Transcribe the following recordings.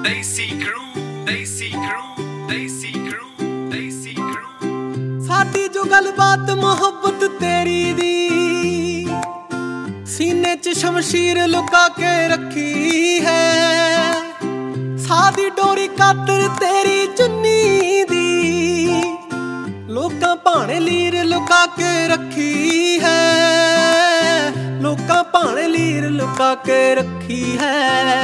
Desi crew, Desi crew, Desi crew, Desi crew। साडी जो गलबात मोहब्बत तेरी दी सीने च शमशीर लुका के रखी है। सादी डोरी कातर तेरी चुन्नी दी लोकां भाणे लीर लुका के रखी है। लोकां भाणे लीर लुका के रखी है।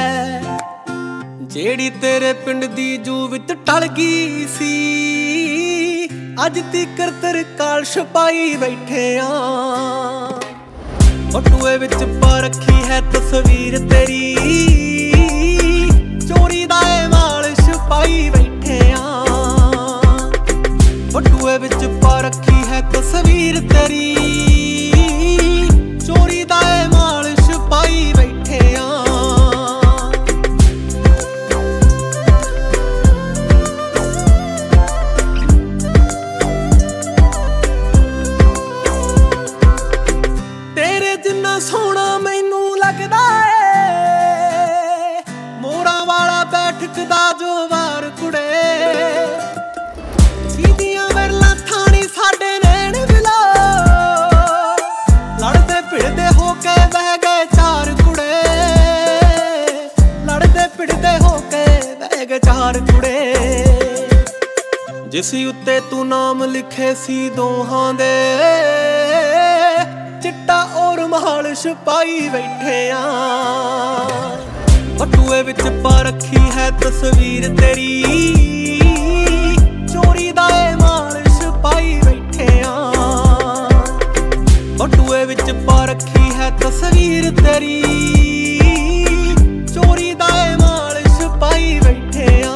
जेड़ी तेरे पिंड दी जू विच टल गई सी अज तिकर तरकाल छपाई बैठे आ। बटुए विच पा रखी है तस्वीर तेरी चोरी दा माल छपाई बैठे आ। बटुए विच पा रखी है तस्वीर तेरी चोरी दा माल छपाई बैठे आ। सोना मैनू लगदा है मोरा वाला बैठक दा जो वार कुड़े। सीधियां विरला थानी साडे नैन बिलो लड़दे भिड़दे होके बह गए चार कुड़े। लड़दे भिड़दे होके बह गए चार कुड़े। जिस उत्ते तू नाम लिखे सी दोहां दे चिट्टा और महल छपाई बैठे आ। बटुए विच पा रखी है तस्वीर तेरी चोरी दा माल छपाई बैठे आ। बटुए विच पा रखी है तस्वीर तेरी चोरी दा माल छपाई बैठे आ।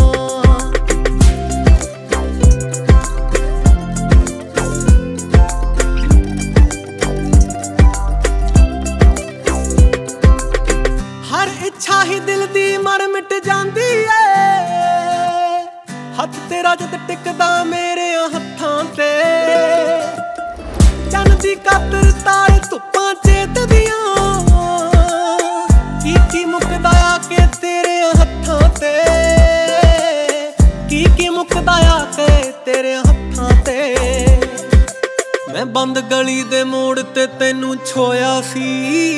इच्छा ही दिल दी मर मिट जांदी है। हथ तेरा जद टिकदा मेरे हत्थां ते चन दी कातर तार धुप्पां चेत दियां की मुकदा आके तेरे हत्थां ते। की मुकदा आके तेरे हत्थां ते। मैं बंद गली दे मोड़ ते तैनू छोया सी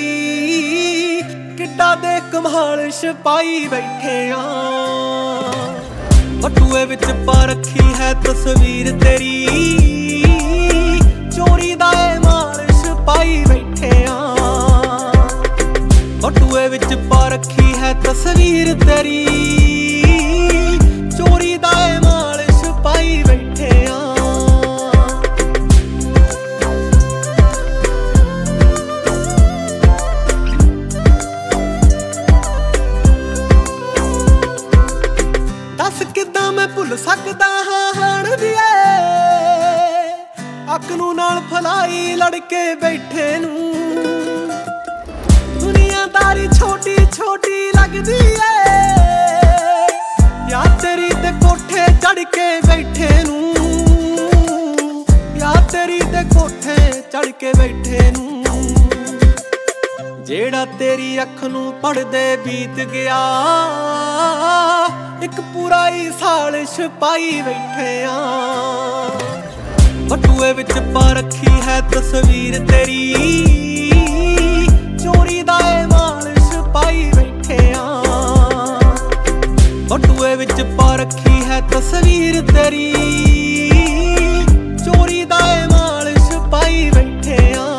किड्डा दे कमाल छपाई बैठे आ। बटुए विच पा रखी है तस्वीर तेरी चोरी दा माल छपाई बैठे आ। बटुए विच पा रखी है तस्वीर तेरी चोरी दा माल छपाई बैठे आ। किदां मैं भुल सकदा हां हाण दिए अख नूं नाल फलाई लड़के बैठे नूं। दुनियादारी छोटी छोटी लगदी है या तेरी ते कोठे चढ़ के बैठे नूं। या तेरी ते कोठे चढ़ के बैठे नूं। जेड़ा तेरी अख नूं पढ़दे बीत गया एक पूरा ही साल छपाई बैठे आ। बटुए विच पा रखी है तस्वीर तेरी चोरी दा माल छपाई बैठे आ। बटुए विच पा रखी है तस्वीर तेरी चोरी दा माल छपाई बैठे आ।